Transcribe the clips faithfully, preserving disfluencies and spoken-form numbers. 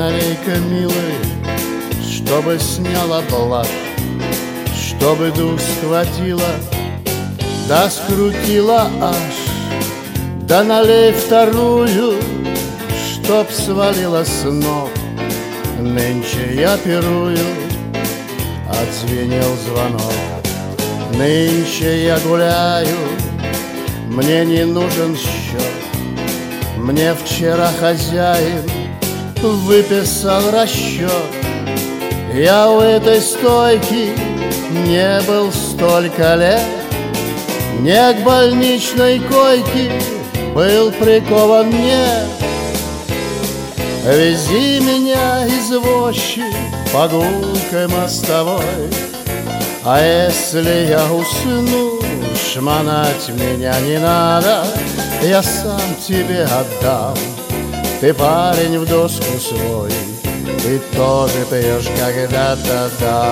Канарейка, милый, чтобы сняла плащ, чтобы дух схватила, да скрутила аж, да налей вторую, чтоб свалила с ног. Нынче я пирую, отзвенел звонок. Нынче я гуляю, мне не нужен счет. Мне вчера хозяин выписал расчет. Я у этой стойки не был столько лет, не к больничной койке был прикован, нет. Вези меня, извозчик, по гулкой мостовой, а если я усну, шмонать меня не надо, я сам тебе отдам. Ты парень в доску свой, ты тоже пьешь когда-то до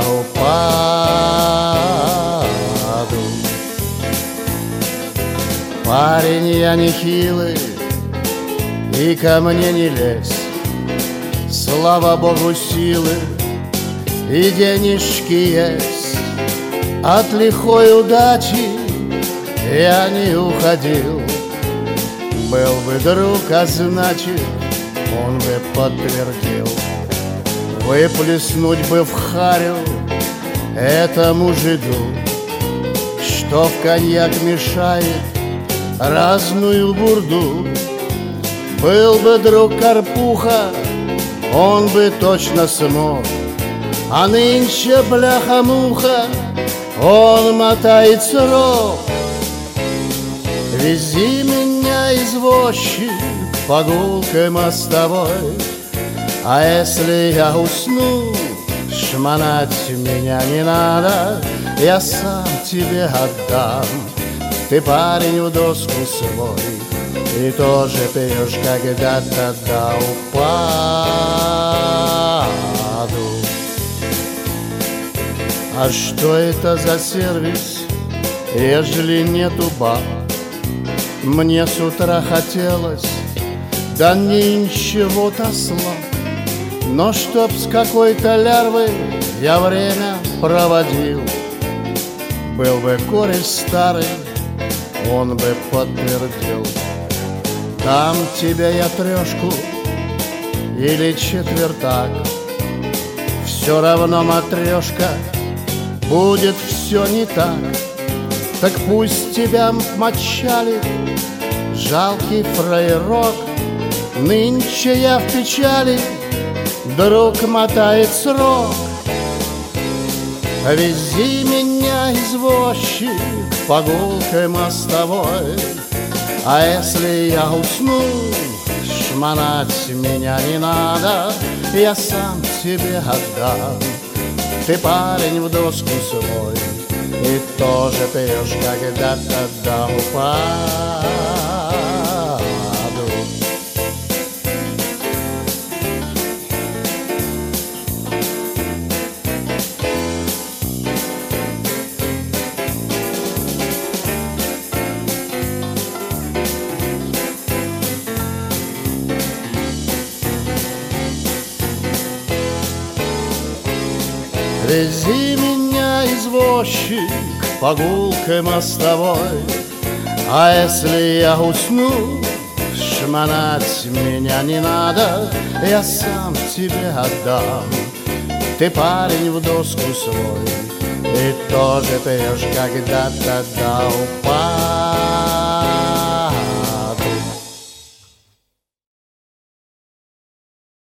упаду. Парень я нехилый, и ко мне не лезь. Слава Богу, силы и денежки есть. От лихой удачи я не уходил. Был бы друг, а значит, он бы подтвердил. Выплеснуть бы в харю этому жиду, что в коньяк мешает разную бурду. Был бы друг Карпуха, он бы точно смог, а нынче бляха-муха, он мотает срок. Вези меня, извозчик, по гулкой мостовой, а если я усну, шмонать меня не надо, я сам тебе отдам. Ты парень в доску свой, и тоже пьешь когда-то до упаду. А что это за сервис, ежели нету баб? Мне с утра хотелось, да ничего-то слаб. Но чтоб с какой-то лярвой я время проводил, был бы кореш старый, он бы подтвердил. Дам тебе я трешку или четвертак, все равно, матрешка, будет все не так. Так пусть тебя мочалит жалкий фраерок. Нынче я в печали, друг мотает срок. Вези меня, извозчик, по гулкой мостовой, а если я усну, шмонать меня не надо, я сам тебе отдам. Ты парень в доску свой, и тоже пьешь когда-то до упаду. Вези меня, извозчик, по гулкой мостовой, а если я усну, шмонать меня не надо, я сам тебе отдам. Ты парень в доску свой, и тоже пьешь когда-то до упаду.